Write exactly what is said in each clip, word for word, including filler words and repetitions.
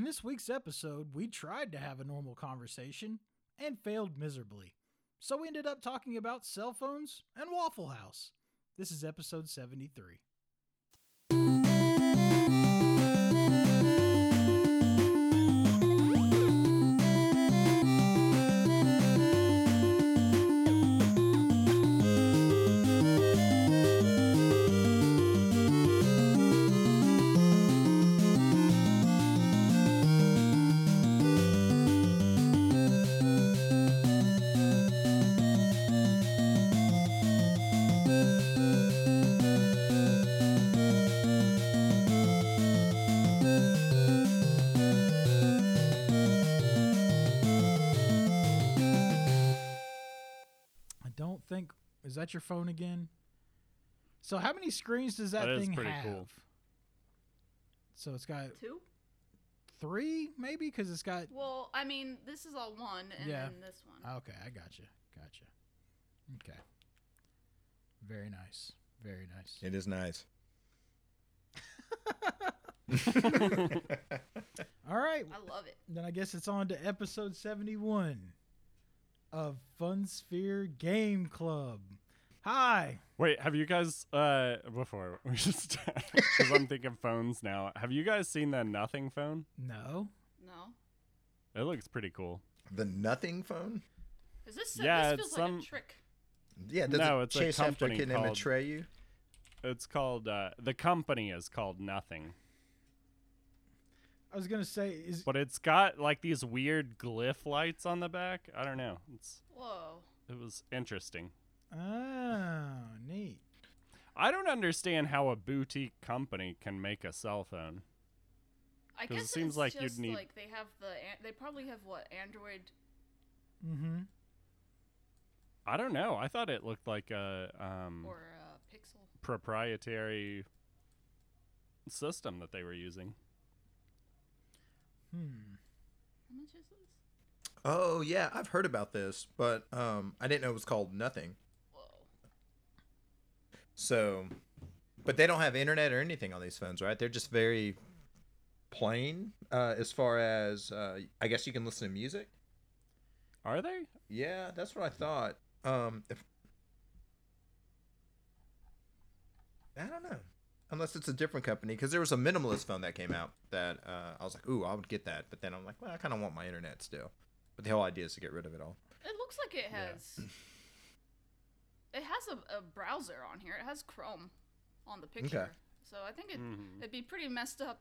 this week's episode, we tried to have a normal conversation and failed miserably. So we ended up talking about cell phones and Waffle House. This is episode seventy-three. Think is that your phone again? So how many screens does that, that thing pretty have? Cool. So it's got two, three, maybe, because it's got. Well, I mean, this is all one, and yeah. then this one. Okay, I got you, got you. Okay, very nice, very nice. It is nice. All right, I love it. Then I guess it's on to episode seventy-one. Of Fun Sphere Game Club. Hi. Wait, have you guys, uh, before we just, because I'm thinking phones now, have you guys seen the Nothing phone? No. No. It looks pretty cool. The Nothing phone? Is this, yeah, this feels it's some, like a trick. Yeah, does no, it it's chase a after a company kid named called, Atreyu? It's called, uh, the company is called Nothing. I was going to say, is but it's got like these weird glyph lights on the back. I don't know. It's Whoa. It was interesting. Oh, neat. I don't understand how a boutique company can make a cell phone. I guess it seems it's like just you'd need like they have the they probably have what Android. Mm-hmm. I don't know. I thought it looked like a um or a Pixel proprietary system that they were using. Hmm. How much is this? Oh yeah, I've heard about this, but um, I didn't know it was called Nothing. Whoa. So, but they don't have internet or anything on these phones, right? They're just very plain uh, as far as uh, I guess you can listen to music. Are they? Yeah, that's what I thought. Um, if I don't know. Unless it's a different company, because there was a minimalist phone that came out that uh, I was like, ooh, I would get that. But then I'm like, well, I kind of want my internet still. But the whole idea is to get rid of it all. It looks like it has. Yeah. It has a, a browser on here. It has Chrome on the picture. Okay. So I think it, mm-hmm. it'd be pretty messed up.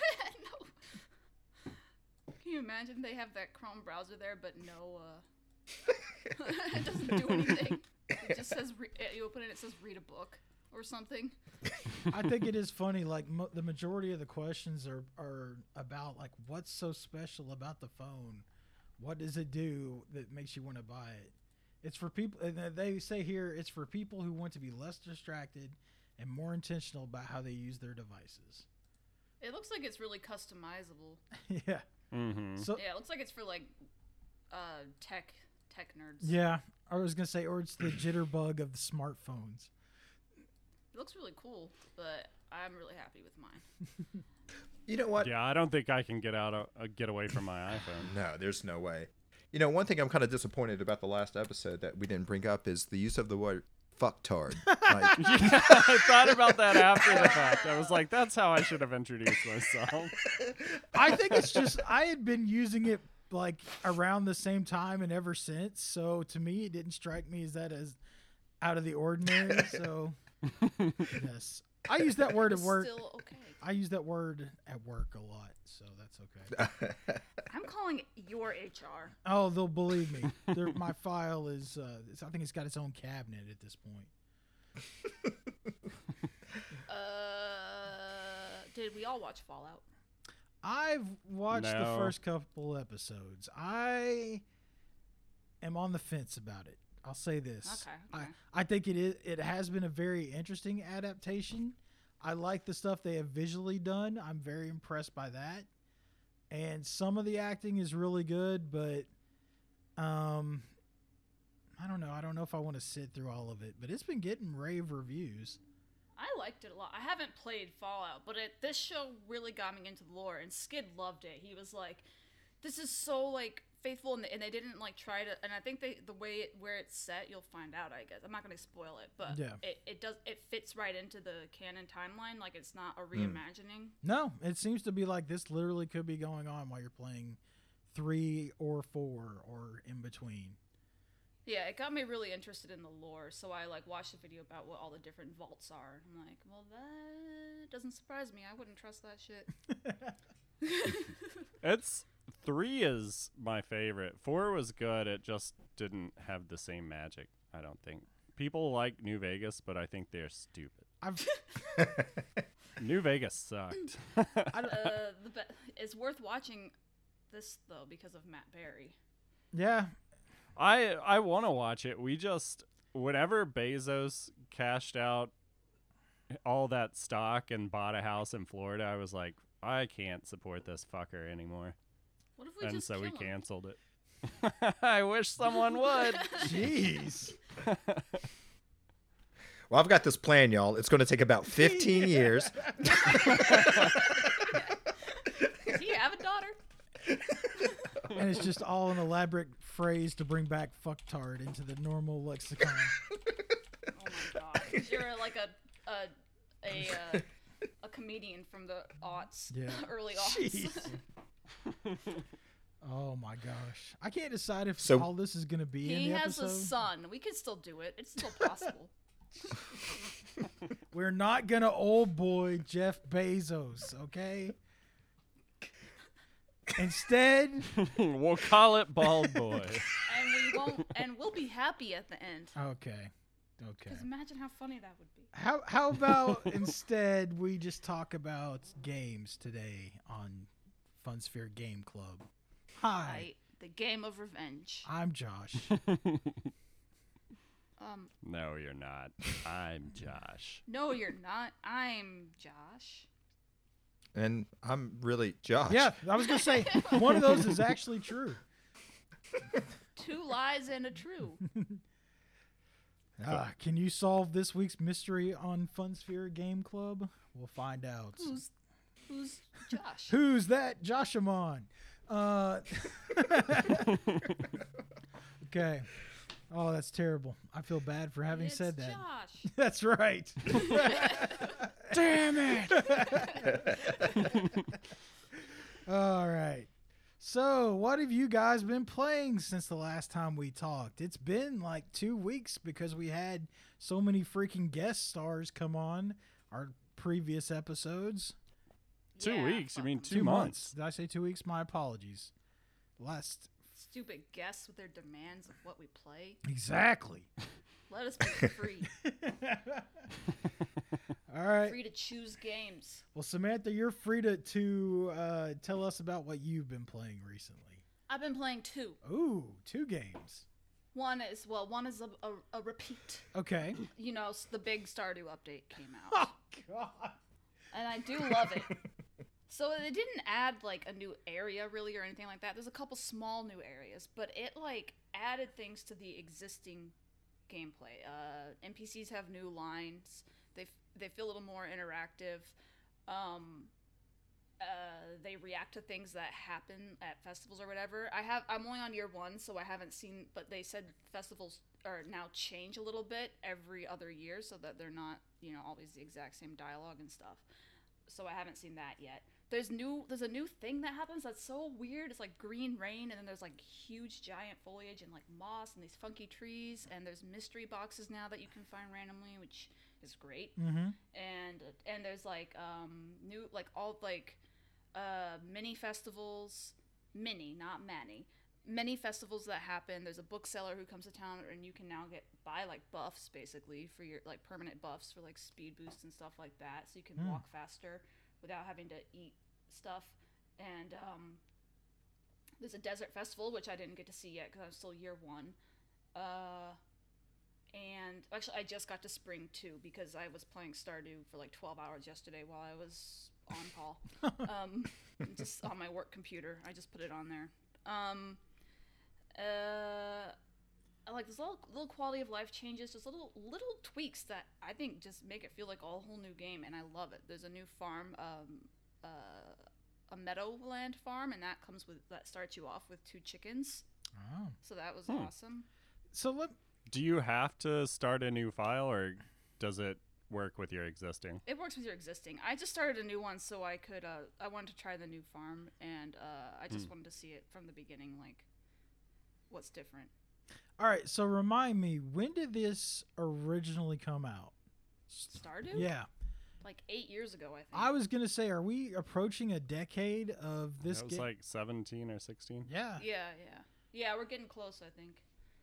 No. Can you imagine they have that Chrome browser there, but no, uh, it doesn't do anything. It just says, re- you open it, it says read a book or something. I think it is funny. Like mo- the majority of the questions are, are about like what's so special about the phone. What does it do that makes you want to buy it? It's for people, and they say here it's for people who want to be less distracted and more intentional about how they use their devices. It looks like it's really customizable. Yeah. Mm-hmm. So Yeah, it looks like it's for like uh, tech tech nerds. yeah, I was gonna say, or it's the jitterbug of the smartphones. It looks really cool, but I'm really happy with mine. You know what? Yeah, I don't think I can get out of, uh, get away from my iPhone. No, there's no way. You know, one thing I'm kind of disappointed about the last episode that we didn't bring up is the use of the word fucktard. Like, Yeah, I thought about that after the fact. I was like, that's how I should have introduced myself. I think it's just I had been using it like around the same time and ever since. So to me, it didn't strike me as that as out of the ordinary. So yes, I use that word at It's work. Still okay. I use that word at work a lot, so that's okay. I'm calling it your H R. Oh, they'll believe me. They're, my file is, uh, it's, I think it's got its own cabinet at this point. Uh, did we all watch Fallout? I've watched the No. first couple episodes. I am on the fence about it. I'll say this. Okay, okay. I, I think it is. It has been a very interesting adaptation. I like the stuff they have visually done. I'm very impressed by that. And some of the acting is really good, but um, I don't know. I don't know if I want to sit through all of it. But it's been getting rave reviews. I liked it a lot. I haven't played Fallout, but it, this show really got me into the lore, and Skid loved it. He was like, "This is so like faithful," and, and they didn't like try to. And I think they the way it, where it's set, you'll find out. I guess I'm not gonna spoil it, but Yeah. it, it does it fits right into the canon timeline. Like it's not a reimagining. No, it seems to be like this literally could be going on while you're playing three or four or in between. Yeah, it got me really interested in the lore, so I like watched a video about what all the different vaults are. I'm like, well, that doesn't surprise me. I wouldn't trust that shit. It's three is my favorite. Four was good. It just didn't have the same magic. I don't think people like New Vegas, but I think they're stupid. I've New Vegas sucked. uh, the be- it's worth watching this though because of Matt Berry. yeah. I I want to watch it. We just whenever Bezos cashed out all that stock and bought a house in Florida, I was like, I can't support this fucker anymore, What if we and just so kill we him? canceled it. I wish someone would. Jeez. Well, I've got this plan, y'all. It's going to take about fifteen years. Does he have a daughter? And it's just all an elaborate phrase to bring back fucktard into the normal lexicon. Oh my god! You're like a a a uh, a comedian from the aughts, Yeah. early aughts. Jeez. Oh my gosh. I can't decide if So- all this is going to be in He the has episode. a son. We can still do it. It's still possible. We're not going to old boy Jeff Bezos, okay? Instead, We'll call it Bald Boy. And we won't. And we'll be happy at the end. okay. Okay. Because imagine how funny that would be. How how about instead we just talk about games today on Funsphere Game Club? Hi, Right. The game of revenge. I'm Josh. Um. No, you're not. I'm Josh. No, you're not. I'm Josh. And I'm really Josh. Yeah, I was gonna say one of those is actually true. Two lies and a true. Ah, can you solve this week's mystery on Funsphere Game Club? We'll find out. Who's who's Josh? Who's that Joshamon? Uh, okay. Oh, that's terrible. I feel bad for having It's said that. Josh. That's right. Damn it. All right. So, what have you guys been playing since the last time we talked? It's been like two weeks because we had so many freaking guest stars come on our previous episodes. Two Yeah, weeks? You fuck mean 'em. two, months? Did I say two weeks? My apologies. Last. Stupid guests with their demands of what we play. Exactly. Let us be free. All right. Free to choose games. Well, Samantha, you're free to, to uh, tell us about what you've been playing recently. I've been playing two. Ooh, two games. One is, well, one is a, a, a repeat. Okay. You know, s- the big Stardew update came out. Oh, God. And I do love it. So it didn't add, like, a new area, really, or anything like that. There's a couple small new areas, but it, like, added things to the existing gameplay. Uh, N P Cs have new lines. They, f- they feel a little more interactive. Um, uh, they react to things that happen at festivals or whatever. I have I'm only on year one, so I haven't seen. But they said festivals are now change a little bit every other year, so that they're not, you know, always the exact same dialogue and stuff. So I haven't seen that yet. There's new. There's a new thing that happens that's so weird. It's like green rain, and then there's like huge giant foliage and like moss and these funky trees. And there's mystery boxes now that you can find randomly, which is great. Mm-hmm. And and there's like um new like all like uh mini festivals, mini not many, many festivals that happen. There's a bookseller who comes to town, and you can now get buy like buffs basically for your like permanent buffs for like speed boosts and stuff like that, so you can Hmm. walk faster without having to eat stuff. And um there's a desert festival, which I didn't get to see yet because I'm still year one. Uh and actually I just got to spring too because I was playing Stardew for like twelve hours yesterday while I was on call. um, just on my work computer. I just put it on there. Um, uh, like there's little little quality of life changes, just little little tweaks that I think just make it feel like a whole new game, and I love it. There's a new farm, um, uh, a Meadowland farm, and that comes with that starts you off with two chickens. Oh. So that was Hmm. awesome. So let Do you have to start a new file, or does it work with your existing? It works with your existing. I just started a new one so I could. Uh, I wanted to try the new farm, and uh, I just Hmm. wanted to see it from the beginning, like what's different. All right, so remind me, when did this originally come out? Stardew? Yeah. Like eight years ago, I think. I was going to say, are we approaching a decade of this It was game? like seventeen or sixteen. yeah. Yeah, yeah, yeah. We're getting close, I think.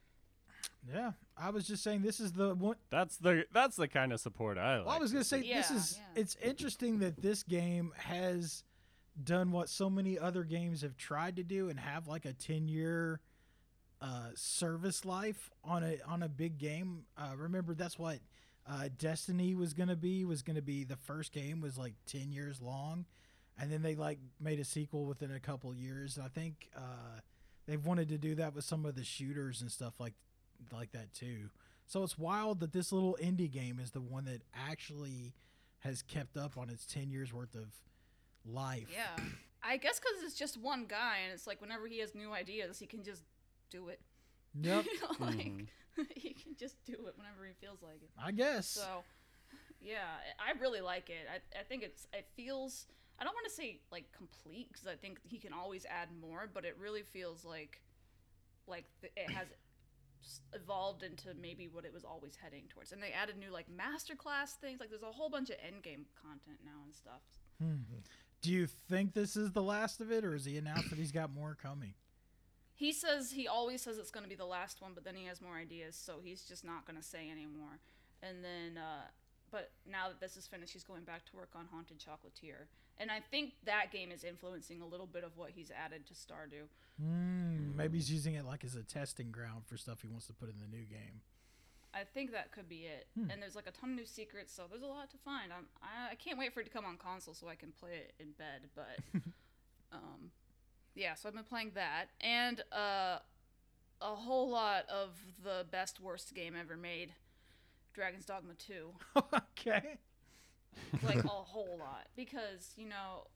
Yeah. I was just saying this is the one. That's the that's the kind of support I like. Well, I was to going to say see. this Yeah, is yeah. it's interesting that this game has done what so many other games have tried to do and have like a ten-year uh, service life on a on a big game. Uh, remember that's what uh, Destiny was going to be was going to be the first game was like ten years long, and then they like made a sequel within a couple years. And I think uh, they've wanted to do that with some of the shooters and stuff like like that too. So it's wild that this little indie game is the one that actually has kept up on its ten years worth of life. Yeah. I guess because it's just one guy, and it's like whenever he has new ideas, he can just do it. Yep. You know, like Mhm. he can just do it whenever he feels like it. I guess. So, yeah, I really like it. I, I think it's it feels. I don't want to say like complete because I think he can always add more, but it really feels like like th- it has s- evolved into maybe what it was always heading towards. And they added new like masterclass things. Like there's a whole bunch of end game content now and stuff. Hmm. Do you think this is the last of it, or has he announced that he's got more coming? He says he always says it's going to be the last one, but then he has more ideas, so he's just not going to say anymore. And then, uh, but now that this is finished, he's going back to work on Haunted Chocolatier, and I think that game is influencing a little bit of what he's added to Stardew. Hmm. Maybe he's using it like as a testing ground for stuff he wants to put in the new game. I think that could be it. Hmm. And there's like a ton of new secrets, so there's a lot to find. I'm, I, I can't wait for it to come on console so I can play it in bed. But um, yeah, so I've been playing that, and uh, a whole lot of the best worst game ever made, Dragon's Dogma two. Okay. Like a whole lot, because you know,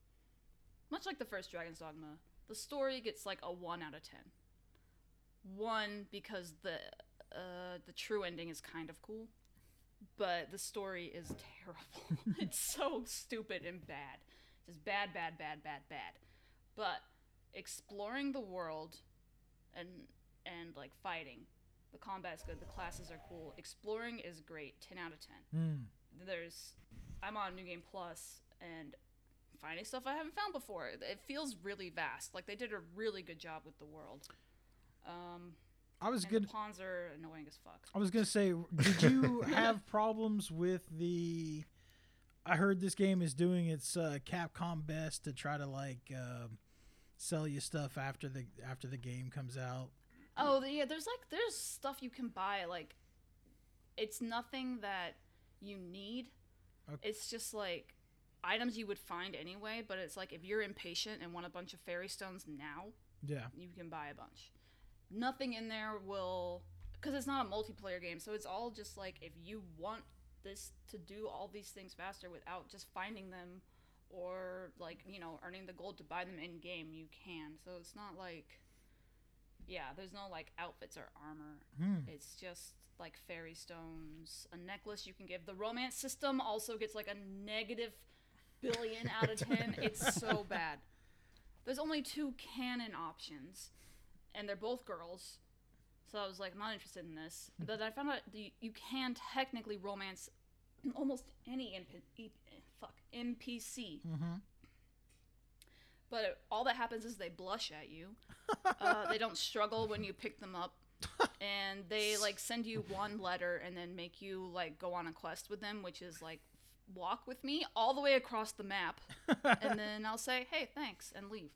much like the first Dragon's Dogma, the story gets like a one out of ten. One because the uh, the true ending is kind of cool, but the story is terrible. It's so stupid and bad, just bad, bad, bad, bad, bad. But exploring the world and and like fighting, the combat is good, the classes are cool. Exploring is great, ten out of ten. Hmm. There's I'm on New Game Plus and finding stuff I haven't found before. It feels really vast. Like they did a really good job with the world. Um, I was and good. the pawns are annoying as fuck. I was gonna say, did you have problems with the? I heard this game is doing its uh, Capcom best to try to like um sell you stuff after the after the game comes out. Oh the- yeah, there's like there's stuff you can buy. Like it's nothing that you need. Okay. It's just like items you would find anyway. But it's like if you're impatient and want a bunch of fairy stones now, Yeah. you can buy a bunch. Nothing in there will, because it's not a multiplayer game, so it's all just like if you want this to do all these things faster without just finding them or like, you know, earning the gold to buy them in game, you can. So it's not like, yeah, there's no like outfits or armor. Hmm. It's just like fairy stones, a necklace you can give. The romance system also gets like a negative billion out of ten. It's so bad. There's only two canon options, and they're both girls. So I was like, I'm not interested in this. But I found out the, you can technically romance almost any N P, e, fuck, N P C. Mm-hmm. But it, all that happens is they blush at you. Uh, they don't struggle when you pick them up. And they like send you one letter and then make you like go on a quest with them, which is like walk with me all the way across the map. And then I'll say, hey, thanks, and leave.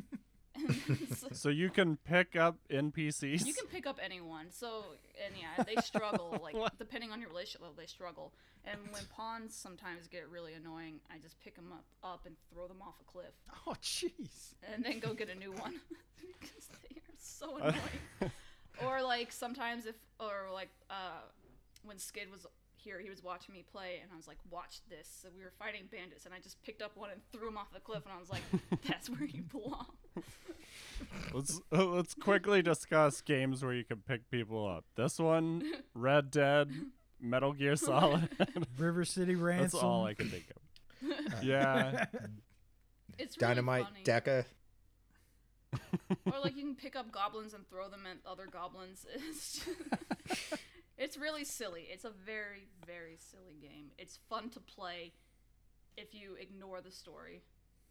It's like- So you can pick up N P Cs. You can pick up anyone. So, and yeah, they struggle. Like, What? depending on your relationship level, they struggle. And when pawns sometimes get really annoying, I just pick them up, up and throw them off a cliff. Oh, jeez. And then go get a new one. Because they are so annoying. Or, like sometimes if or like uh when Skid was here, he was watching me play, and I was like, watch this. So we were fighting bandits, and I just picked up one and threw him off the cliff, and I was like, that's where you belong. Let's uh, let's quickly discuss games where you can pick people up. This one, Red Dead, Metal Gear Solid. River City Ransom. That's all I can think of. Yeah. It's really Dynamite, funny. Deca. Or like you can pick up goblins and throw them at other goblins. It's just, it's really silly. It's a very, very silly game. It's fun to play if you ignore the story.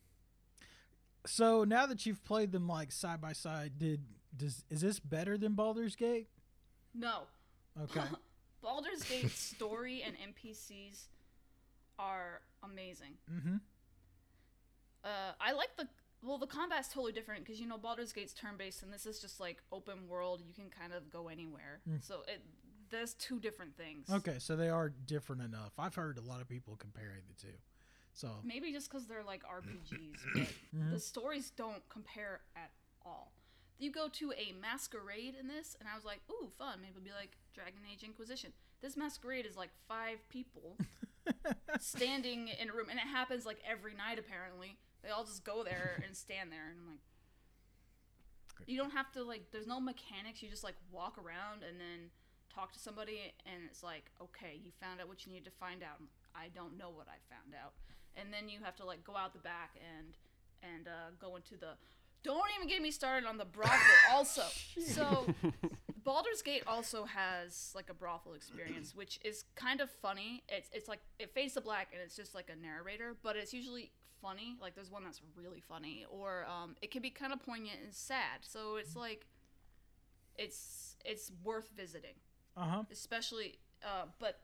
So now that you've played them like side by side, did does is this better than Baldur's Gate? No. Okay. Baldur's Gate's story and N P Cs are amazing. Mm-hmm. Uh, I like the well, the combat's totally different because you know Baldur's Gate's turn-based and this is just like open world. You can kind of go anywhere. Mm. So it there's two different things. Okay, so they are different enough. I've heard a lot of people comparing the two. So Maybe just because they're like R P Gs, but Mhm. the stories don't compare at all. You go to a masquerade in this, and I was like, ooh, fun. Maybe it'll be like Dragon Age Inquisition. This masquerade is like five people standing in a room, and it happens like every night apparently. They all just go there and stand there, and I'm like, you don't have to like. There's no mechanics. You just like walk around and then talk to somebody, and it's like, okay, you found out what you need to find out. I don't know what I found out, and then you have to like go out the back and and uh, go into the. Don't even get me started on the brothel. Also, so Baldur's Gate also has like a brothel experience, which is kind of funny. It's it's like it fades to black and it's just like a narrator, but it's usually funny. Like there's one that's really funny, or um, it can be kind of poignant and sad. So it's like it's it's worth visiting, uh huh. especially. Uh, but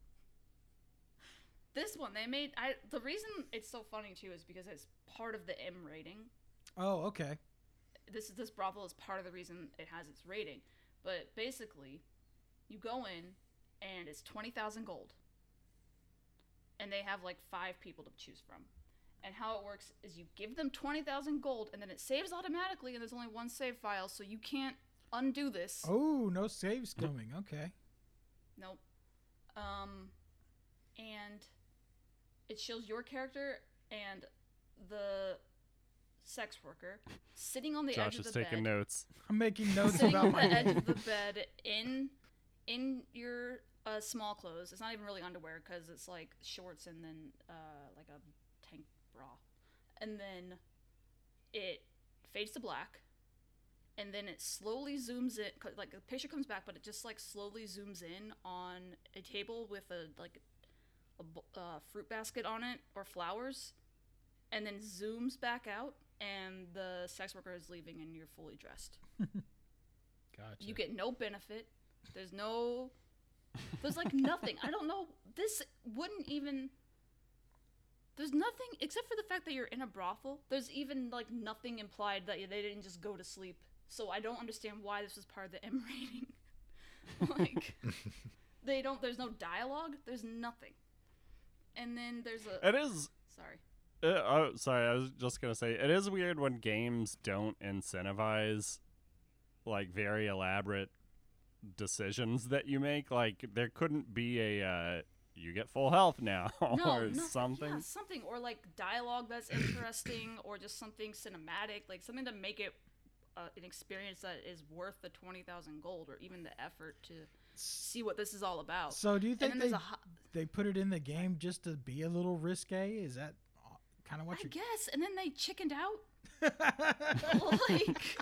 this one they made. I the reason it's so funny too is because it's part of the M rating. Oh, okay. This this brothel is part of the reason it has its rating. But basically, you go in and it's twenty thousand gold. And they have like five people to choose from. And how it works is you give them twenty thousand gold and then it saves automatically and there's only one save file, so you can't undo this. Oh, no saves coming. Okay. Nope. Um and it shows your character and the sex worker sitting on the Josh edge of is the taking bed. notes. I'm making notes Sitting about on my the edge of the bed in in your uh, small clothes. It's not even really underwear because it's like shorts and then uh, like a tank bra, and then it fades to black, and then it slowly zooms in. Like the picture comes back, but it just like slowly zooms in on a table with a like a b- uh, fruit basket on it or flowers, and then zooms back out. And the sex worker is leaving and you're fully dressed. Gotcha. You get no benefit. There's no... There's like nothing. I don't know. This wouldn't even... There's nothing, except for the fact that you're in a brothel, there's even like nothing implied that they didn't just go to sleep. So I don't understand why this was part of the M rating. Like, they don't... There's no dialogue. There's nothing. And then there's a... It is... Sorry. Uh, oh, sorry. I was just gonna say it is weird when games don't incentivize like very elaborate decisions that you make. Like there couldn't be a uh, you get full health now No, or no, something. Yeah, something or like dialogue that's interesting, or just something cinematic, like something to make it uh, an experience that is worth the twenty thousand gold, or even the effort to see what this is all about. So do you And think then they there's a ho- they put it in the game just to be a little risque? Is that kind of what I you're? guess, and then they chickened out. Like,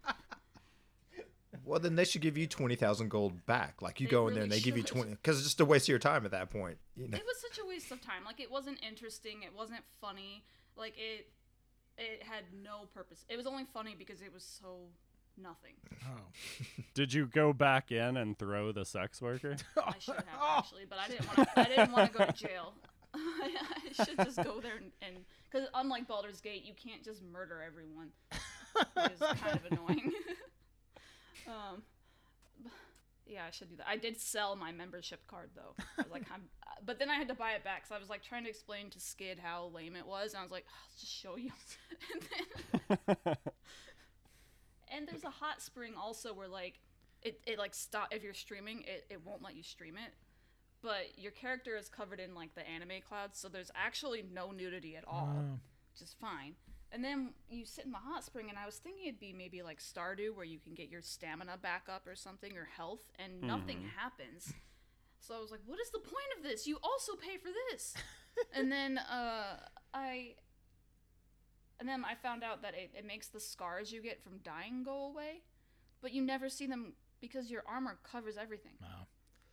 Well, then they should give you twenty thousand gold back. Like you They go in there really and they give you should. twenty, because it's just a waste of your time at that point. You know? it was such a waste of time. Like, it wasn't interesting. It wasn't funny. Like, it it had no purpose. It was only funny because it was so nothing. Oh. Did you go back in and throw the sex worker? I should have actually, but I didn't want to. I didn't want to go to jail. I should just go there and because unlike Baldur's Gate, you can't just murder everyone, which is kind of annoying. um, yeah, I should do that. I did sell my membership card though. I was like, I'm, but then I had to buy it back. So I was like trying to explain to Skid how lame it was, and I was like, I'll just show you. And then, and there's a hot spring also where like it, it like stop if you're streaming, it, it won't let you stream it. But your character is covered in like the anime clouds, so there's actually no nudity at all, Oh. which is fine. And then you sit in the hot spring, and I was thinking it'd be maybe like Stardew, where you can get your stamina back up or something, or health, and nothing Mhm. happens. So I was like, what is the point of this? You also pay for this. And then uh, I, and then I found out that it, it makes the scars you get from dying go away, but you never see them because your armor covers everything. Wow.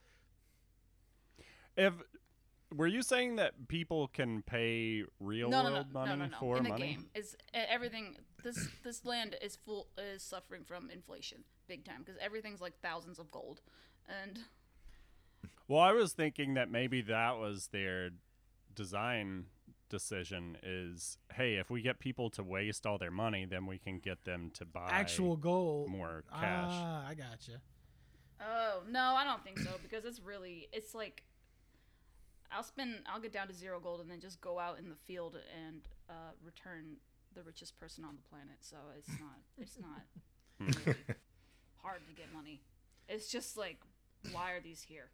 If were you saying that people can pay real No, no, world no, money no, no, no. for In the money? game, is e- everything. This this land is full is suffering from inflation, big time, because everything's like thousands of gold, and Well, I was thinking that maybe that was their design decision is, hey, if we get people to waste all their money, then we can get them to buy Actual gold. more cash. Ah, I gotcha. oh no, I don't think so, because it's really it's like I'll spend I'll get down to zero gold and then just go out in the field and uh, return the richest person on the planet. So it's not it's not really hard to get money. It's just like, why are these here?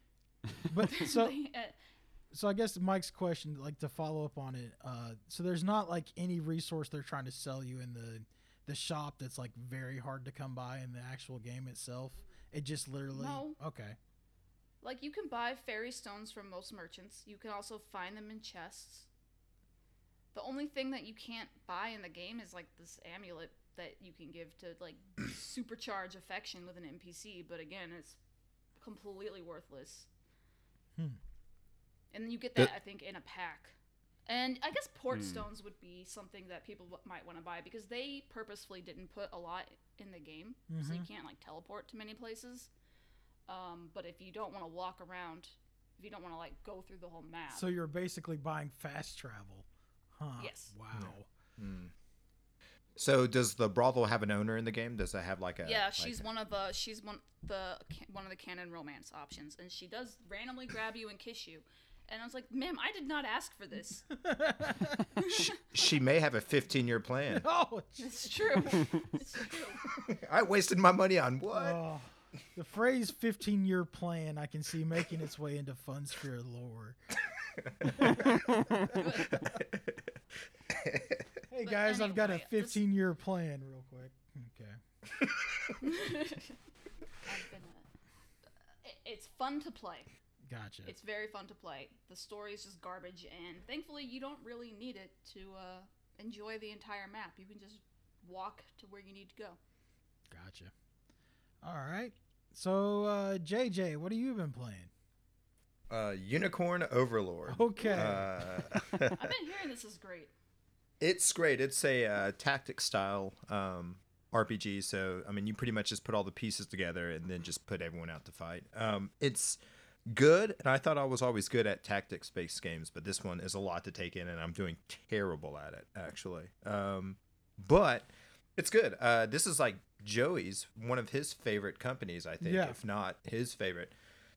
But so They, uh, so I guess Mike's question, like to follow up on it, uh, so there's not like any resource they're trying to sell you in the the shop that's like very hard to come by in the actual game itself. It just literally No. okay. Like, you can buy fairy stones from most merchants. You can also find them in chests. The only thing that you can't buy in the game is, like, this amulet that you can give to, like, supercharge affection with an N P C. But, again, it's completely worthless. Hmm. And then you get The- that, I think, in a pack. And I guess port Hmm. stones would be something that people w- might want to buy, because they purposefully didn't put a lot in the game. So you Mhm. can't, like, teleport to many places. Um, but if you don't want to walk around, if you don't want to like go through the whole map, So you're basically buying fast travel. Huh. Yes. Wow. Hmm. So does the brothel have an owner in the game? Does it have like a? yeah, like she's a- one of the she's one the ca- one of the canon romance options, and she does randomly grab you and kiss you. And I was like, ma'am, I did not ask for this. she, she may have a fifteen-year plan. Oh, It's true. It's true. I wasted my money on what? oh. The phrase fifteen year plan I can see making its way into Fun Sphere lore. Hey But guys, I've got a anyway, this- fifteen year plan real quick. Okay. I've been, uh, it- it's fun to play. Gotcha. It's very fun to play. The story is just garbage, and thankfully, you don't really need it to uh, enjoy the entire map. You can just walk to where you need to go. Gotcha. All right. So, uh, J J, what have you been playing? Uh, Unicorn Overlord. Okay. Uh, I've been hearing this is great. it's great. It's a uh, tactic style um, R P G. So I mean, you pretty much just put all the pieces together and then just put everyone out to fight. Um, it's good, and I thought I was always good at tactics-based games, but this one is a lot to take in, and I'm doing terrible at it actually. Um, but it's good. Uh, this is like Joey's, one of his favorite companies, I think, Yeah. if not his favorite.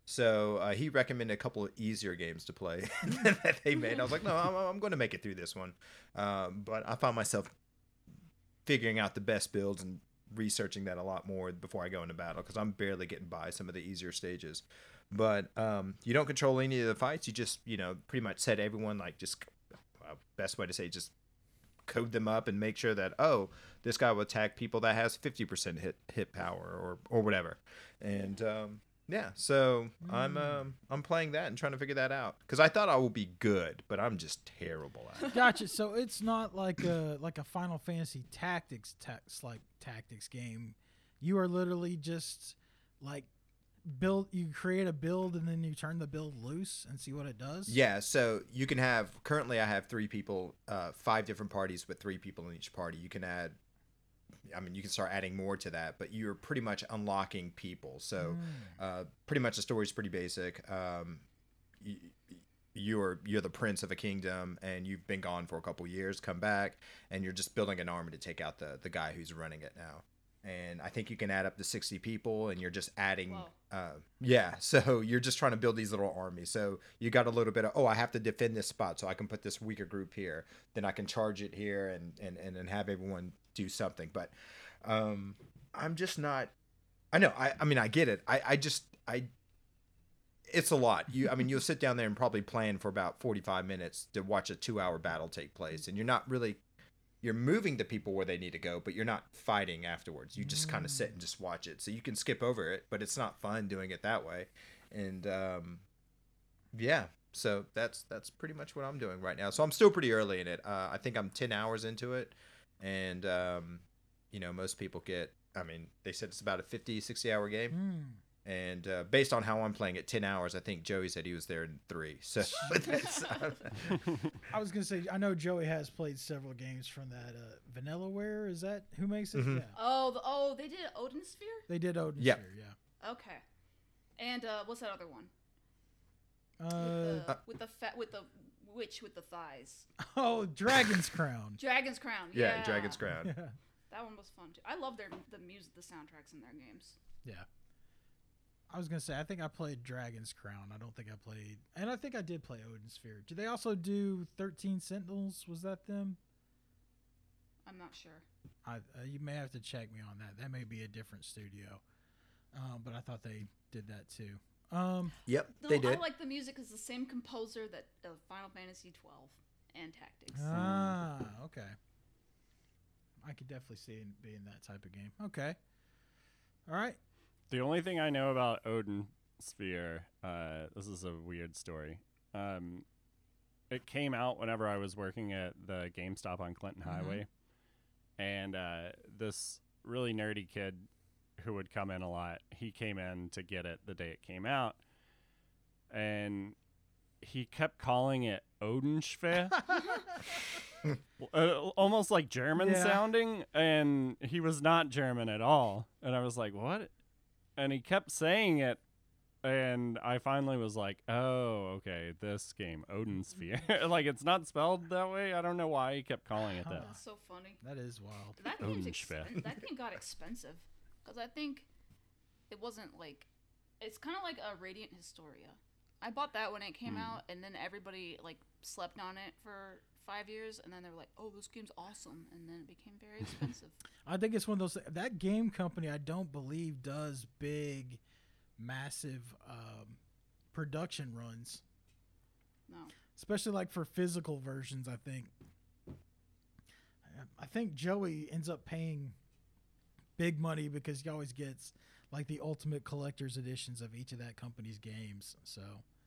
So uh, he recommended a couple of easier games to play that they made. I was like, no, I'm, I'm going to make it through this one. Um, but I found myself figuring out the best builds and researching that a lot more before I go into battle, because I'm barely getting by some of the easier stages. But um, you don't control any of the fights. You just, you know, pretty much set everyone, like, just uh, best way to say, just code them up and make sure that, oh, this guy will attack people that has fifty percent hit hit power or or whatever. And um, yeah, so I'm um, I'm playing that and trying to figure that out, because I thought I would be good, but I'm just terrible at it. Gotcha. So it's not like a like a Final Fantasy Tactics text like tactics game. You are literally just like build. You create a build and then you turn the build loose and see what it does. Yeah, so you can have, currently I have three people, uh, five different parties with three people in each party. You can add, I mean, you can start adding more to that, but you're pretty much unlocking people. So uh, pretty much the story's pretty basic. Um, y- you're you're the prince of a kingdom, and you've been gone for a couple years, come back, and you're just building an army to take out the, the guy who's running it now. And I think you can add up to sixty people, and you're just adding. Whoa. Uh, yeah, so you're just trying to build these little armies. So you got a little bit of, oh, I have to defend this spot, so I can put this weaker group here. Then I can charge it here, and and and, and have everyone do something. But um, I'm just not I know. I, I mean, I get it. I, I just, I, it's a lot. You, I mean, you'll sit down there and probably plan for about forty-five minutes to watch a two hour battle take place. And you're not really, you're moving the people where they need to go, but you're not fighting afterwards. You just kind of sit and just watch it. So you can skip over it, but it's not fun doing it that way. And, um, yeah, so that's, that's pretty much what I'm doing right now. So I'm still pretty early in it. Uh, I think I'm ten hours into it. And, um, you know, most people get, I mean, they said it's about a fifty, sixty hour game. Mm. And uh, based on how I'm playing it, ten hours, I think Joey said he was there in three. So that's, uh, I was gonna say, I know Joey has played several games from that uh, Vanillaware. Is that who makes it? Mhm. Yeah, Oh, the, oh, they did Odin Sphere. they did Odin Yeah. Sphere. Yeah. Okay. And uh, what's that other one? With Uh, the with the fat with the witch with the thighs. oh, Dragon's Crown. Dragon's Crown. yeah, Yeah, Dragon's Crown. Yeah. That one was fun too. I love their the music, the soundtracks in their games. Yeah. I was gonna say, I think I played Dragon's Crown. I don't think I played, and I think I did play Odin Sphere. Did they also do thirteen Sentinels? Was that them? I'm not sure. I, uh, you may have to check me on that. That may be a different studio, um, but I thought they did that too. Um, Yep, No, they did. I like the music. It's the same composer that of Final Fantasy twelve and Tactics. ah, okay. I could definitely see it being that type of game. Okay. All right. The only thing I know about Odin Sphere, uh, this is a weird story. Um, it came out whenever I was working at the GameStop on Clinton Mhm. Highway, and uh, this really nerdy kid who would come in a lot, he came in to get it the day it came out, and he kept calling it Odin Sphere. Uh, almost like German Yeah. sounding, and he was not German at all. And I was like, what? And he kept saying it, and I finally was like, oh, okay, this game, Odin Sphere. Like, it's not spelled that way. I don't know why he kept calling it that. Huh. That's so funny. That is wild. That game's Odin Sphere. expen- that game got expensive because I think it wasn't like it's kind of like a Radiant Historia. I bought that when it came Mm. out, and then everybody like slept on it for five years, and then they were like, "Oh, this game's awesome," and then it became very expensive. I think it's one of those, that game company, I don't believe does big, massive um, production runs, No, especially like for physical versions. I think. I think Joey ends up paying big money because he always gets like the ultimate collector's editions of each of that company's games. So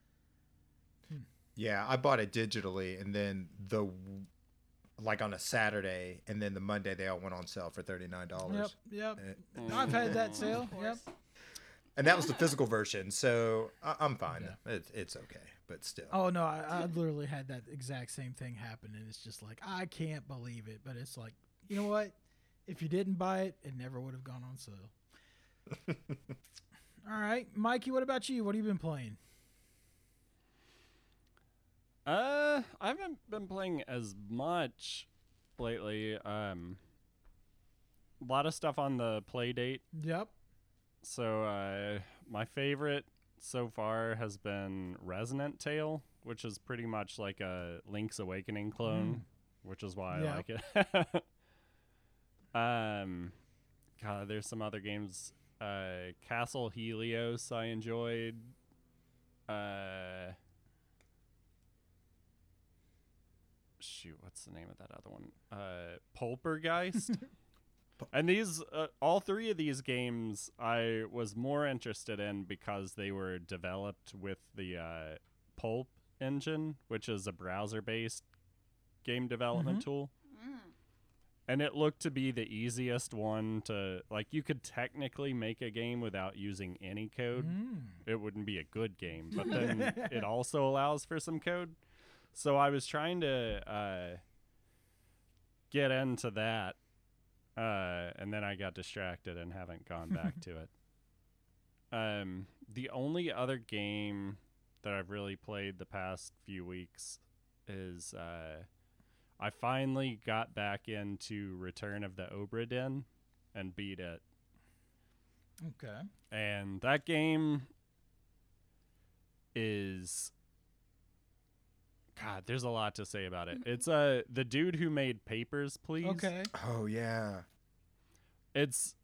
Yeah, I bought it digitally, and then the like on a Saturday, and then the Monday they all went on sale for thirty nine yep, dollars. yep. Mm. I've had that of sale. Yep. course. And that was the physical version, so I- I'm fine. Yeah. It, it's okay, but still. Oh no, I, I literally had that exact same thing happen, and it's just like I can't believe it. But it's like, you know what? If you didn't buy it, it never would have gone on sale. All right, Mikey, what about you? What have you been playing? Uh, I haven't been playing as much lately. Um, a lot of stuff on the play date. Yep. So, uh, my favorite so far has been Resonant Tale, which is pretty much like a Link's Awakening clone, which is why Yeah. I like it. um, God, there's some other games. Uh, Castle Helios I enjoyed. Uh, shoot, what's the name of that other one? Uh, Poltergeist. And these, uh, all three of these games, I was more interested in because they were developed with the uh, Pulp engine, which is a browser-based game development Mhm. tool. Mm. And it looked to be the easiest one to, like, you could technically make a game without using any code. Mm. It wouldn't be a good game, but then it also allows for some code. So I was trying to uh, get into that. Uh, and then I got distracted and haven't gone back to it. Um, the only other game that I've really played the past few weeks is uh, I finally got back into Return of the Obra Dinn and beat it. Okay. And that game is... God, there's a lot to say about it. It's uh, the dude who made Papers, Please. Okay. Oh yeah. It's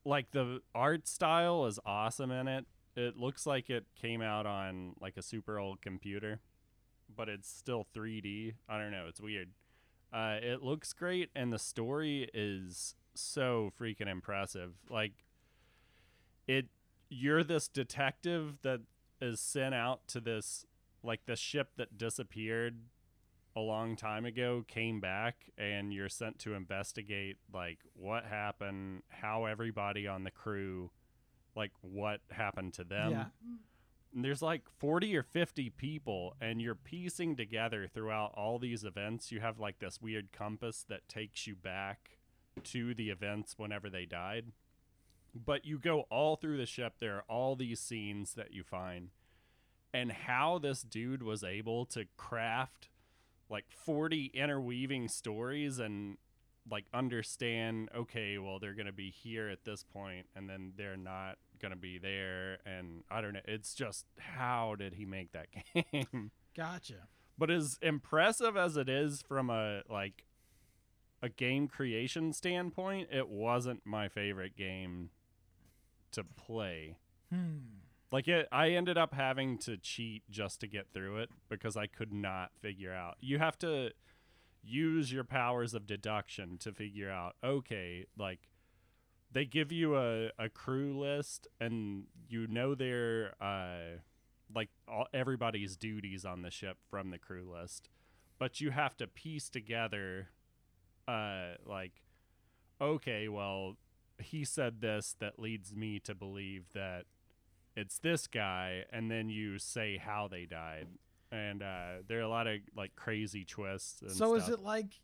like the art style is awesome in it. It looks like it came out on like a super old computer, but it's still three D. I don't know. It's weird. Uh, it looks great, and the story is so freaking impressive. Like, it, you're this detective that is sent out to this, like, the ship that disappeared a long time ago came back, and you're sent to investigate, like, what happened, how everybody on the crew, like, what happened to them. Yeah. And there's like forty or fifty people, and you're piecing together throughout all these events. You have like this weird compass that takes you back to the events whenever they died. But you go all through the ship. There are all these scenes that you find. And how this dude was able to craft like forty interweaving stories and like understand, okay, well, they're going to be here at this point, and then they're not going to be there. And I don't know. It's just, how did he make that game? Gotcha. But as impressive as it is from a like a game creation standpoint, it wasn't my favorite game to play. Hmm. Like, it, I ended up having to cheat just to get through it because I could not figure out. You have to use your powers of deduction to figure out, okay, like, they give you a, a crew list, and you know their, uh, like, all, everybody's duties on the ship from the crew list. But you have to piece together, uh, like, okay, well, he said this that leads me to believe that it's this guy, and then you say how they died. And uh, there are a lot of like crazy twists. And So stuff. is it like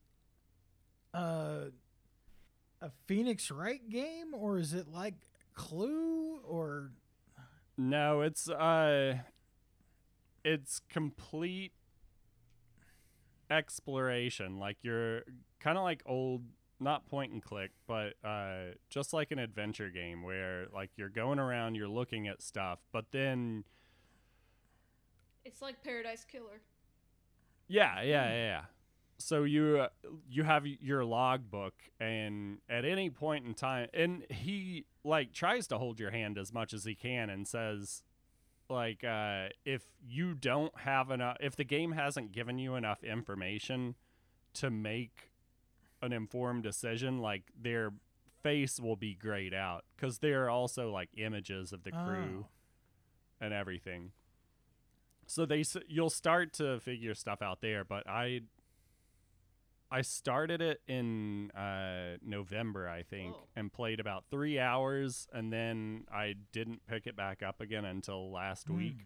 uh, a Phoenix Wright game, or is it like Clue, or No, it's uh, it's complete exploration. Like, you're kind of like old, not point and click, but uh, just like an adventure game where like you're going around, you're looking at stuff, but then It's like Paradise Killer. yeah, yeah, yeah. yeah. So you uh, you have your logbook, and at any point in time, and he like tries to hold your hand as much as he can, and says, like, uh, if you don't have enough, if the game hasn't given you enough information to make an informed decision, like, their face will be grayed out because there are also like images of the crew Oh. and everything. So they s- you'll start to figure stuff out there, but I I started it in uh, November, I think, Whoa. and played about three hours, and then I didn't pick it back up again until last Hmm. week.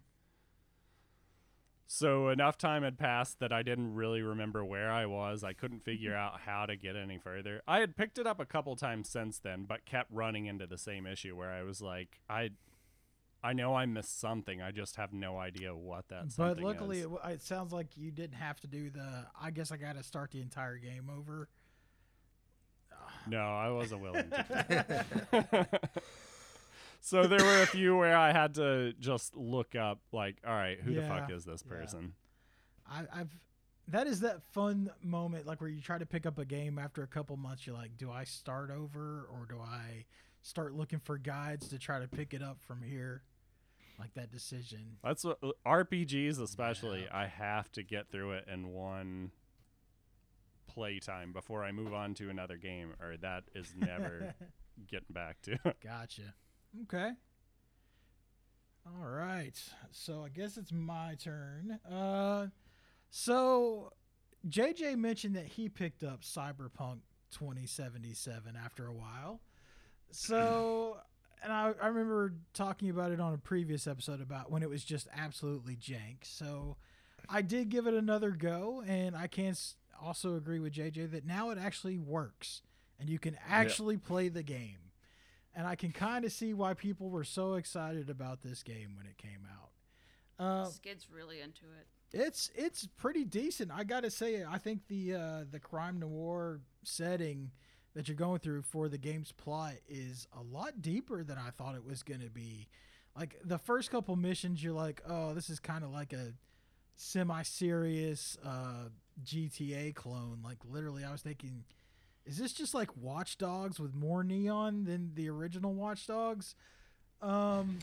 So enough time had passed that I didn't really remember where I was. I couldn't figure out how to get any further. I had picked it up a couple times since then, but kept running into the same issue where I was like, I I know I missed something. I just have no idea what that But something luckily, is. it, w- it sounds like you didn't have to do the. I guess I got to start the entire game over. No, I wasn't willing to. So there were a few where I had to just look up, like, all right, who the fuck Yeah, is this yeah. person? I, I've. That is that fun moment, like where you try to pick up a game after a couple months. You're like, do I start over, or do I start looking for guides to try to pick it up from here? Like that decision. That's what R P Gs, especially. Yeah. I have to get through it in one playtime before I move on to another game, or that is never getting back to. Gotcha. Okay. All right. So I guess it's my turn. Uh, so J J mentioned that he picked up Cyberpunk twenty seventy-seven after a while. So, and I, I remember talking about it on a previous episode about when it was just absolutely jank. So I did give it another go, and I can s- also agree with J J that now it actually works, and you can actually play the game. And I can kind of see why people were so excited about this game when it came out. Uh, Skid's really into it. it's it's pretty decent. I gotta say, I think the uh, the crime noir setting that you're going through for the game's plot is a lot deeper than I thought it was gonna be. Like the first couple missions, you're like, oh, this is kind of like a semi-serious uh, G T A clone. Like literally, I was thinking is this just like Watch Dogs with more neon than the original Watch Dogs? Um,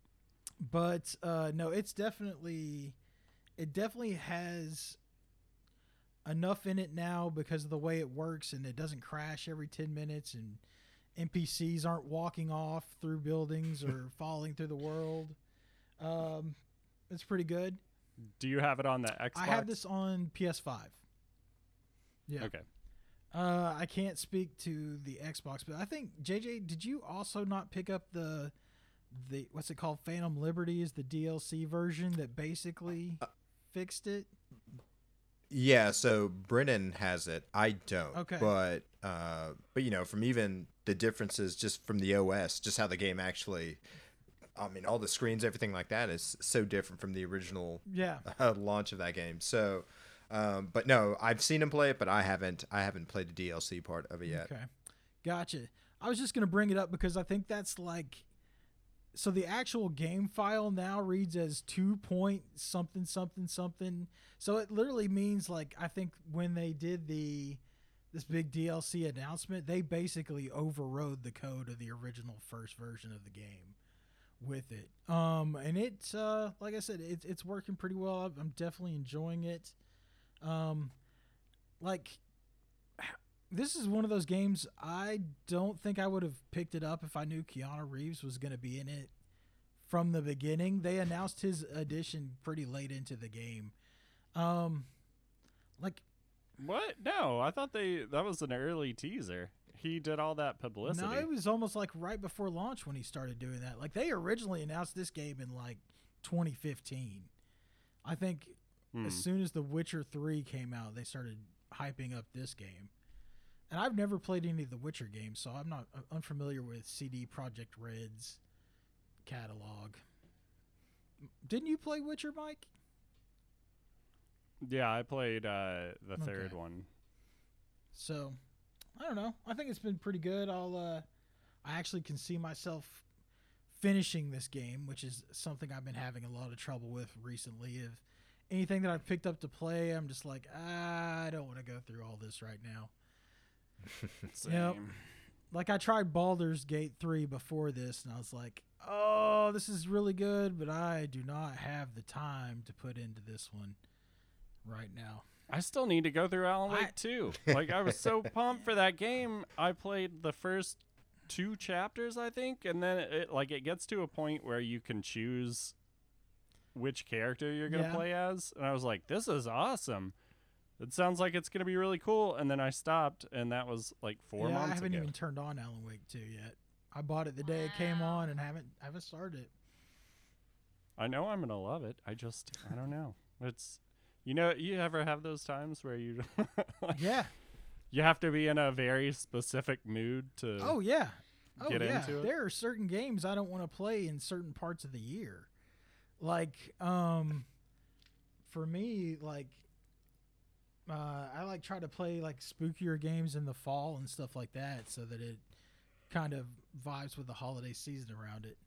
but uh, no, it's definitely, it definitely has enough in it now because of the way it works, and it doesn't crash every ten minutes, and N P Cs aren't walking off through buildings or falling through the world. Um, it's pretty good. Do you have it on the Xbox? I have this on P S five. Yeah. Okay. Uh, I can't speak to the Xbox, but I think J J, did you also not pick up the the what's it called? Phantom Liberty is the D L C version that basically Uh, fixed it. Yeah, so Brennan has it. I don't. Okay. But uh, but you know, from even the differences just from the O S, just how the game actually, I mean, all the screens, everything like that is so different from the original Yeah. uh, launch of that game. So, um, but no, I've seen him play it, but I haven't. I haven't played the D L C part of it yet. Okay. Gotcha. I was just gonna bring it up because I think that's like, so the actual game file now reads as two point something something something. So it literally means like, I think when they did the this big D L C announcement, they basically overrode the code of the original first version of the game with it. Um, and it's uh, like I said, it's it's working pretty well. I'm definitely enjoying it. Um, like this is one of those games I don't think I would have picked it up if I knew Keanu Reeves was going to be in it from the beginning. They announced his addition pretty late into the game. Um, like What? No, I thought they that was an early teaser. He did all that publicity. no, it was almost like right before launch when he started doing that. Like they originally announced this game in like twenty fifteen. I think Hmm. as soon as The Witcher three came out, they started hyping up this game. And I've never played any of the Witcher games, so I'm not uh, unfamiliar with C D Projekt Red's catalog. Didn't you play Witcher, Mike? Yeah, I played uh, the third Okay. one. So, I don't know. I think it's been pretty good. I'll uh I actually can see myself finishing this game, which is something I've been having a lot of trouble with recently. If anything that I've picked up to play, I'm just like, ah, I don't want to go through all this right now. Same. Yep. Like I tried Baldur's Gate three before this, and I was like, oh, this is really good, but I do not have the time to put into this one right now. I still need to go through Alan Wake I- too. Like I was so pumped for that game. I played the first two chapters, I think, and then it like it gets to a point where you can choose which character you're gonna Yeah. play as, and I was like, this is awesome. It sounds like it's gonna be really cool. And then I stopped, and that was like four yeah, months I haven't ago. even turned on Alan Wake two yet. I bought it the day it came Wow. on and haven't haven't started it. I know I'm gonna love it. I just I don't know. It's you know you ever have those times where you like, Yeah. you have to be in a very specific mood to Oh yeah. Oh get yeah. into it? There are certain games I don't want to play in certain parts of the year. Like um for me, like uh I like try to play like spookier games in the fall and stuff like that so that it kind of vibes with the holiday season around it.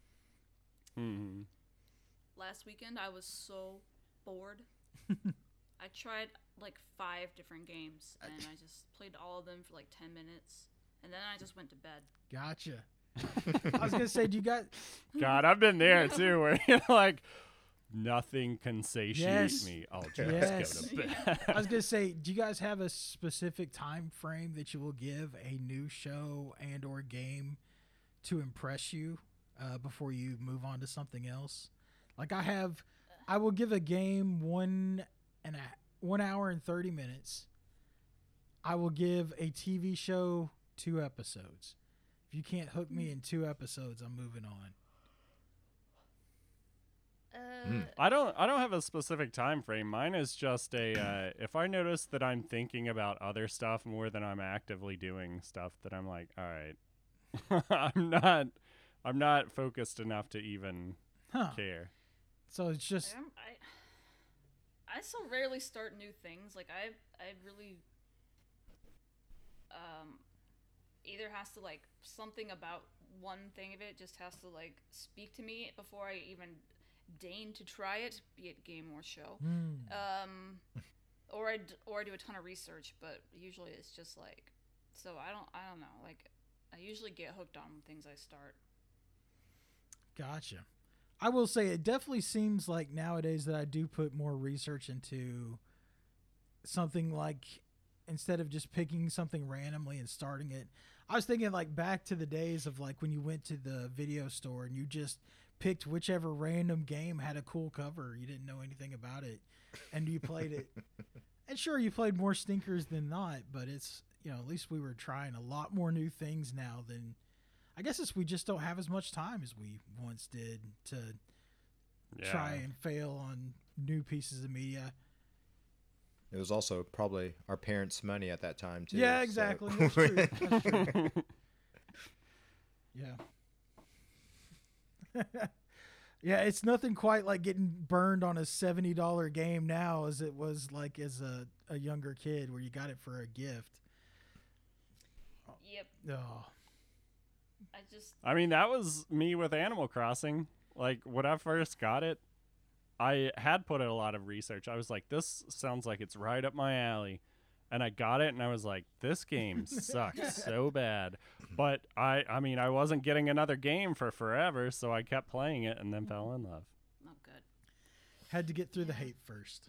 Mhm. Last weekend, I was so bored. I tried like five different games, and I just played all of them for like ten minutes, and then I just went to bed. Gotcha. I was gonna say, do you got God, I've been there too, where you're like, nothing can satiate Yes. me. I'll just Yes. go to bed. I was gonna say, do you guys have a specific time frame that you will give a new show and or game to impress you uh, before you move on to something else? Like I have, I will give a game one and a one hour and thirty minutes. I will give a T V show two episodes. If you can't hook me in two episodes, I'm moving on. Uh, Hmm. I don't. I don't have a specific time frame. Mine is just a. Uh, if I notice that I'm thinking about other stuff more than I'm actively doing stuff, that I'm like, all right, I'm not. I'm not focused enough to even Huh. care. So it's just I'm- I, I so rarely start new things. Like I, I really, um, either has to like something about one thing of it just has to like speak to me before I even deign to try it, be it game or show. hmm. Um, or I d- or I do a ton of research, but usually it's just like So I don't I don't know. Like I usually get hooked on things I start. Gotcha. I will say it definitely seems like nowadays that I do put more research into something like instead of just picking something randomly and starting it. I was thinking like back to the days of like when you went to the video store and you just picked whichever random game had a cool cover. You didn't know anything about it and you played it. And sure, you played more stinkers than not, but it's, you know, at least we were trying a lot more new things now than I guess it's we just don't have as much time as we once did to Yeah. try and fail on new pieces of media. It was also probably our parents' money at that time too. Yeah, so- exactly. That's true. That's true. Yeah. Yeah, it's nothing quite like getting burned on a seventy dollar game now as it was like as a, a younger kid where you got it for a gift. Yep. Oh, I just I mean, that was me with Animal Crossing. Like, when I first got it, I had put in a lot of research. I was like, this sounds like it's right up my alley. And I got it, and I was like, this game sucks so bad. But, I I mean, I wasn't getting another game for forever, so I kept playing it and then fell in love. not good. had to get through the hate first.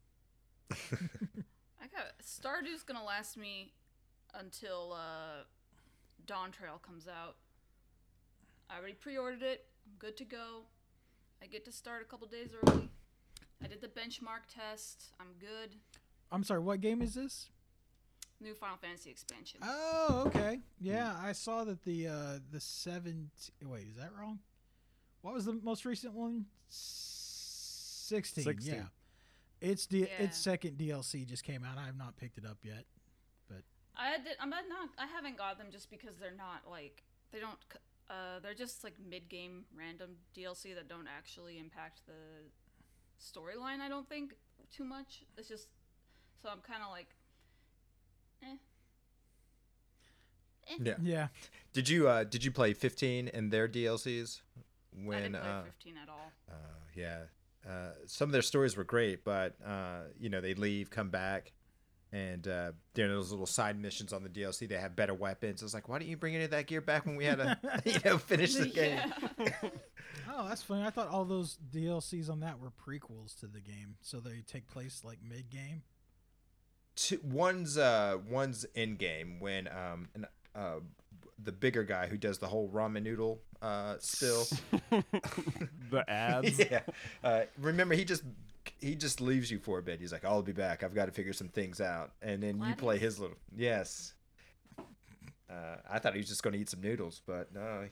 I got Stardew's gonna last me until uh, Dawn Trail comes out. I already pre-ordered it. I'm good to go. I get to start a couple days early. I did the benchmark test. I'm good. I'm sorry, what game is this? New Final Fantasy expansion. Oh, okay. Yeah, I saw that the uh the seven. Wait, is that wrong? What was the most recent one? Sixteen. sixteen. Yeah, it's the Yeah. its second D L C just came out. I have not picked it up yet. I did. I'm not. I haven't got them just because they're not like they don't. c- Uh, they're just like mid-game random D L C that don't actually impact the storyline. I don't think too much. It's just so I'm kind of like, eh. Eh. Yeah. Yeah, Did you uh did you play fifteen and their D L Cs? I When didn't play uh, fifteen at all. uh yeah. Uh some of their stories were great, but uh you know, they leave, come back, and uh you know, those little side missions on the D L C, they have better weapons. I was like, why didn't you bring any of that gear back when we had to you know, finish the game? Yeah. oh, that's funny. I thought all those D L Cs on that were prequels to the game, so they take place like mid game. Two, one's uh one's in game when um an, uh the bigger guy who does the whole ramen noodle uh spill. The ads. yeah. Uh, remember, he just he just leaves you for a bit. He's like, "I'll be back. I've got to figure some things out." And then you play his little yes. Uh, I thought he was just going to eat some noodles, but no.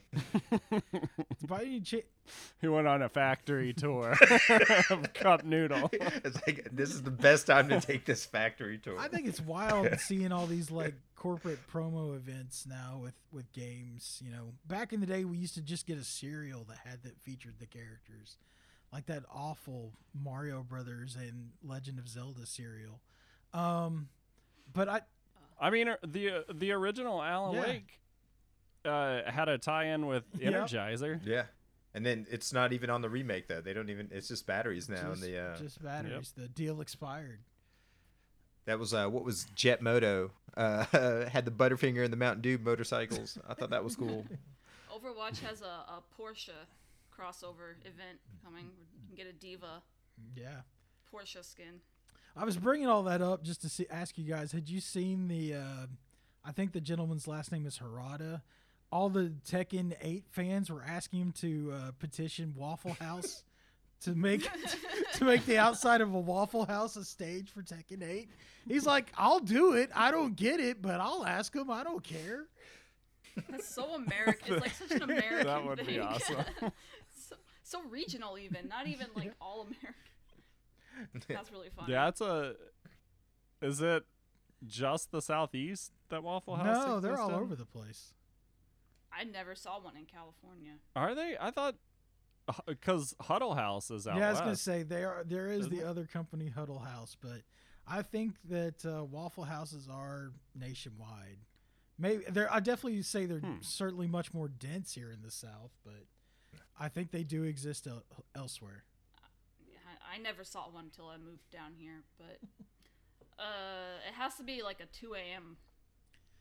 Why didn't you cha- He went on a factory tour of Cup Noodle. It's like, this is the best time to take this factory tour. I think it's wild seeing all these like corporate promo events now with with games. You know, back in the day, we used to just get a cereal that had that featured the characters, like that awful Mario Brothers and Legend of Zelda cereal. Um, but I I mean, uh, the uh, the original Alan Yeah. Wake uh, had a tie-in with Yep. Energizer. Yeah. And then it's not even on the remake though. They don't even. It's just batteries now. just, and the uh, just batteries. The deal expired. that was uh, what was Jet Moto uh, had the Butterfinger and the Mountain Dew motorcycles. I thought that was cool. Overwatch has a, a Porsche crossover event coming. You can get a Diva Yeah. Porsche skin. I was bringing all that up just to see, ask you guys, had you seen the, uh, I think the gentleman's last name is Harada. All the Tekken eight fans were asking him to uh, petition Waffle House to make to make the outside of a Waffle House a stage for Tekken eight. He's like, I'll do it. I don't get it, but I'll ask him. I don't care. That's so American. It's like such an American That would be thing. awesome. so, so regional even, not even like all American. That's really funny. Yeah, it's a. Is it just the southeast that Waffle House? No, they're exists all in? over the place. I never saw one in California. Are they? I thought because Huddle House is out Yeah, I was gonna west. say they are. There is Isn't the it? other company, Huddle House, but I think that uh, Waffle Houses are nationwide. Maybe they're. I definitely say they're Hmm. certainly much more dense here in the South, but I think they do exist el- elsewhere. Yeah, I, I never saw one until I moved down here, but uh, it has to be like a two a.m.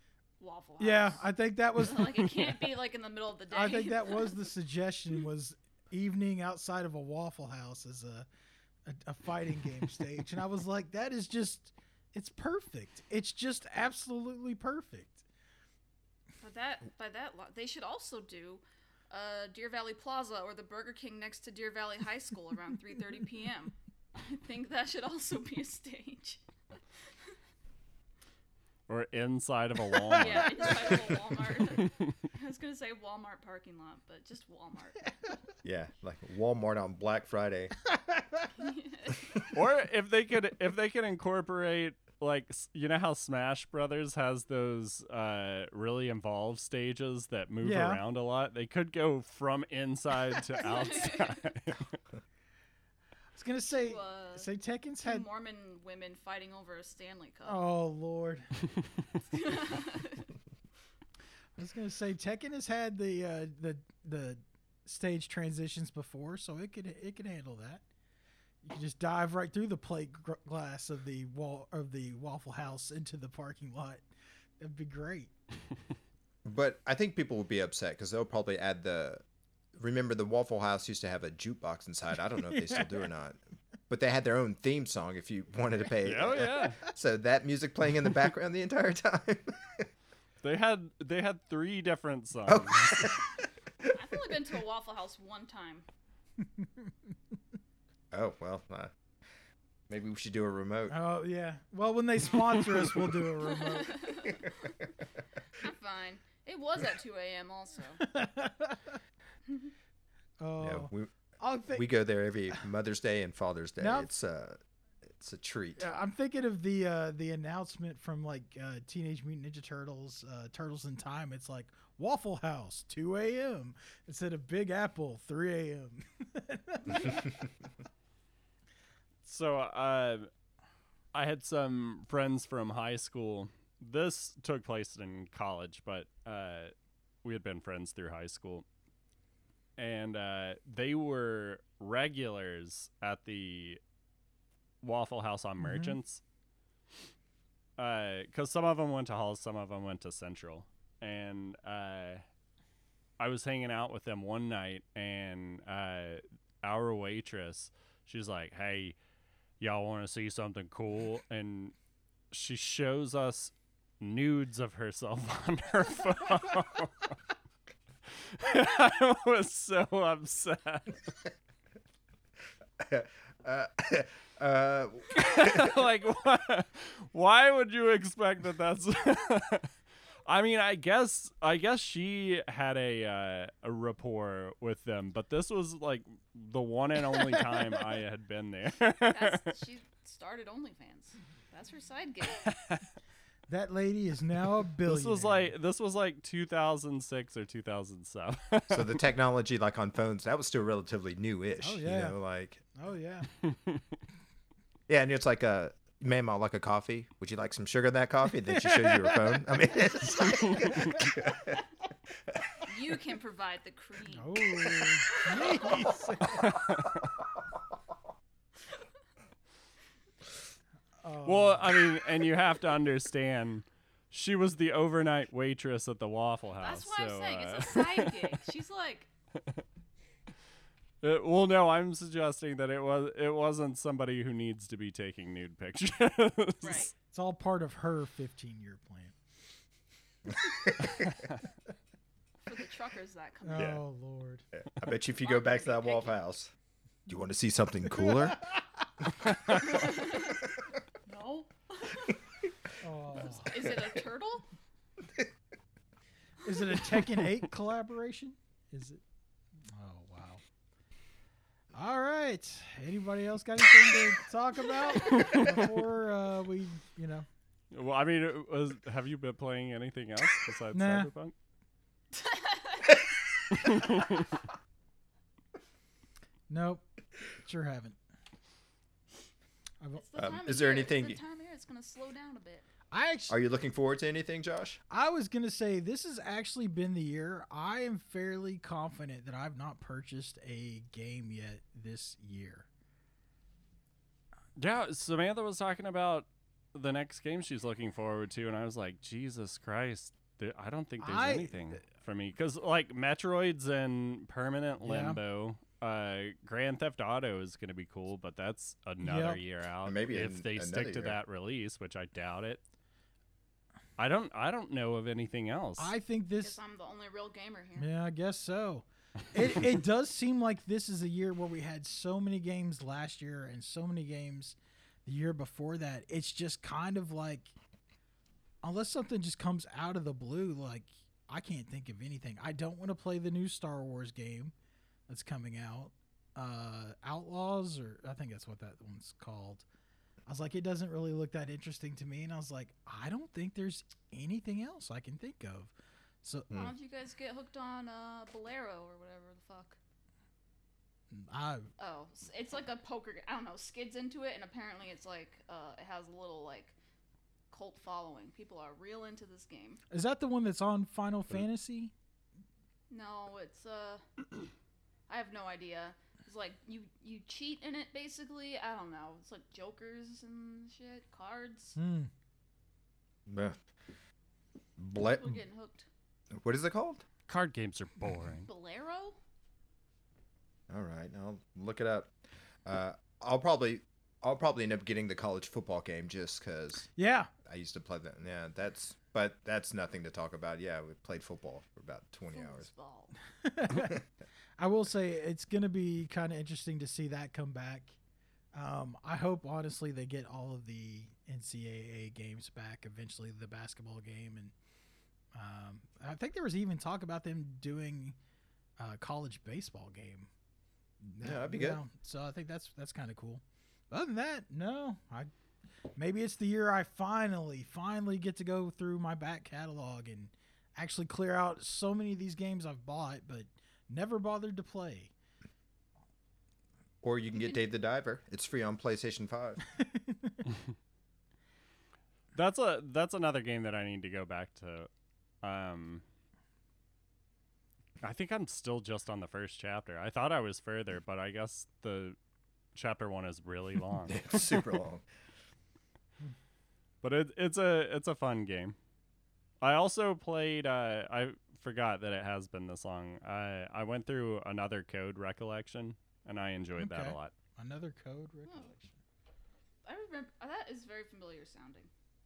Waffle House. Yeah, I think that was. like it can't be like in the middle of the day. I think that was the suggestion was evening outside of a Waffle House as a, a a fighting game stage, and I was like, that is just, it's perfect. It's just absolutely perfect. By that, by that, lo- they should also do uh, Deer Valley Plaza or the Burger King next to Deer Valley High School around three thirty p.m. I think that should also be a stage. Or inside of a Walmart. Yeah, inside of a Walmart. I was gonna say Walmart parking lot, but just Walmart. Yeah, like Walmart on Black Friday. Or if they could, if they could incorporate, like, s- you know how Smash Brothers has those uh, really involved stages that move Yeah. around a lot. They could go from inside to outside. I was gonna say, Two, uh, say Tekken's Two had. Mormon women fighting over a Stanley Cup. Oh Lord. I was gonna say Tekken has had the uh, the the stage transitions before, so it could it could handle that. You can just dive right through the plate gr- glass of the wall of the Waffle House into the parking lot. That'd be great. But I think people will be upset because they'll probably add the. Remember, the Waffle House used to have a jukebox inside. I don't know if they still do or not. But they had their own theme song if you wanted to pay. Oh yeah, So that music playing in the background the entire time. they had they had three different songs. I've only been to a Waffle House one time. Oh, well. Uh, maybe we should do a remote. Oh yeah. Well, when they sponsor us, we'll do a remote. I'm fine. It was at two a.m. also. Oh, Yeah, we, I'll think, we go there every Mother's Day and Father's Day. Now- It's uh, it's a treat. Yeah, I'm thinking of the uh, the announcement from like uh, Teenage Mutant Ninja Turtles, uh, Turtles in Time. It's like Waffle House, two a.m. instead of Big Apple, three a.m. So uh, I had some friends from high school. This took place in college, but uh, we had been friends through high school. And uh, they were regulars at the Waffle House on Mhm. Merchants. Because some of them went to Halls, some of them went to Central. And uh, I was hanging out with them one night, and uh, our waitress, she's like, hey, y'all want to see something cool? And she shows us nudes of herself on her phone. I was so upset. uh, uh, Like, why, why would you expect that that's... I mean, I guess I guess she had a uh, a rapport with them, but this was like the one and only time I had been there. That's, she started OnlyFans. That's her side gig. That lady is now a billionaire. This was like this was like two thousand six or two thousand seven. so the technology, like on phones, that was still relatively new-ish. Oh, yeah. You know, like Oh yeah. yeah, and it's like a ma'am, I'd like a coffee. Would you like some sugar in that coffee? Then she shows you her phone. I mean, it's like, You can provide the cream. Oh, jeez. Oh. Well, I mean, and you have to understand, she was the overnight waitress at the Waffle House. That's why so, I'm saying uh, it's a side gig. She's like, Uh, well, no, I'm suggesting that it was it wasn't somebody who needs to be taking nude pictures. right. It's all part of her fifteen-year plan. For the truckers that come. Oh Yeah. Lord. I bet you if you Mark go back to better that be Waffle picky. House, do you want to see something cooler? No. Oh. Is it a turtle? Is it a Tekken eight collaboration? Is it? Oh wow. All right. Anybody else got anything to talk about before uh, we, you know? Well, I mean, it was, have you been playing anything else besides Nah. Cyberpunk? Nope. Sure haven't. I've, It's the Um, time is of there year. anything It's you- the time of year. It's gonna slow down a bit. I Are actually, you looking forward to anything, Josh? I was gonna say this has actually been the year. I am fairly confident that I've not purchased a game yet this year. Yeah, Samantha was talking about the next game she's looking forward to, and I was like, Jesus Christ, There, I don't think there's I- anything for me because like Metroid's in permanent Yeah. limbo. Uh, Grand Theft Auto is going to be cool, but that's another Yep. year out. maybe if an- they another stick to year. that release, which I doubt it. I don't. I don't know of anything else. I think this. Guess I'm the only real gamer here. Yeah, I guess so. It it does seem like this is a year where we had so many games last year and so many games the year before that. It's just kind of like, unless something just comes out of the blue, like I can't think of anything. I don't want to play the new Star Wars game that's coming out, uh, Outlaws, or I think that's what that one's called. I was like, it doesn't really look that interesting to me, and I was like, I don't think there's anything else I can think of. So Why don't you guys get hooked on uh, Bolero or whatever the fuck? I Oh, s- it's like a poker. g- I don't know. Skids into it, and apparently it's like uh, it has a little like cult following. People are real into this game. Is that the one that's on Final Fantasy? No, it's uh, I have no idea. It's like you you cheat in it basically. I don't know. It's like jokers and shit, cards. Hmm. Bleh. Ble- People are getting hooked. what is it called? Card games are boring. Bolero? All right, I'll look it up. Uh, I'll probably, I'll probably end up getting the college football game just because Yeah. I used to play that. Yeah, that's, but that's nothing to talk about. Yeah, we played football for about twenty hours. Foosball. I will say it's going to be kind of interesting to see that come back. Um, I hope, honestly, they get all of the N C double A games back eventually, the basketball game. And um, I think there was even talk about them doing a college baseball game. Yeah, that'd be You good. know, so I think that's that's kind of cool. Other than that, no. I maybe it's the year I finally, finally get to go through my back catalog and actually clear out so many of these games I've bought, but never bothered to play. Or you can get Dave the Diver. It's free on PlayStation Five. That's a that's another game that I need to go back to. Um, I think I'm still just on the first chapter. I thought I was further, but I guess the chapter one is really long. It's super long. But it, it's a it's a fun game. I also played. Uh, I forgot that it has been this long. I I went through another Code Recollection, and I enjoyed that Okay. a lot. Another code recollection. I remember that is very familiar sounding.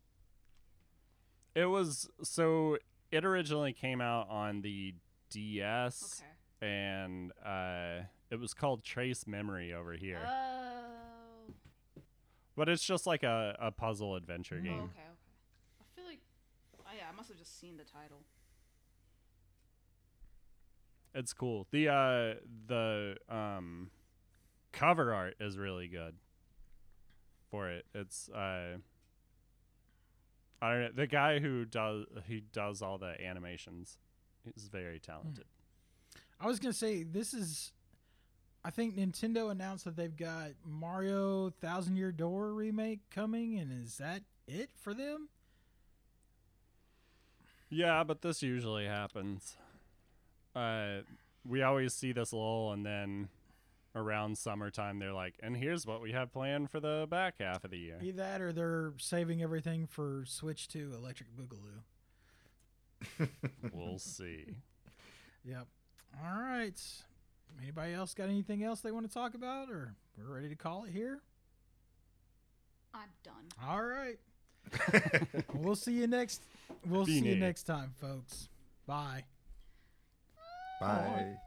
It was so. It originally came out on the D S, Okay. and uh, it was called Trace Memory over here. Oh. But it's just like a, a puzzle adventure Mm. Oh, game. okay, okay. I feel like, oh yeah, I must have just seen the title. It's cool. The uh the um cover art is really good for it. It's uh I don't know, the guy who does he does all the animations is very talented. I was gonna say this is. I think Nintendo announced that they've got Mario Thousand Year Door remake coming, and is that it for them? Yeah, but this usually happens. Uh we always see this lull, and then around summertime they're like, and here's what we have planned for the back half of the year. Either that, or they're saving everything for Switch two Electric Boogaloo. We'll see. Yep. All right. Anybody else got anything else they want to talk about, or we're ready to call it here? I'm done. All right. We'll see you next. We'll see you Fine. next time, folks. Bye. Bye.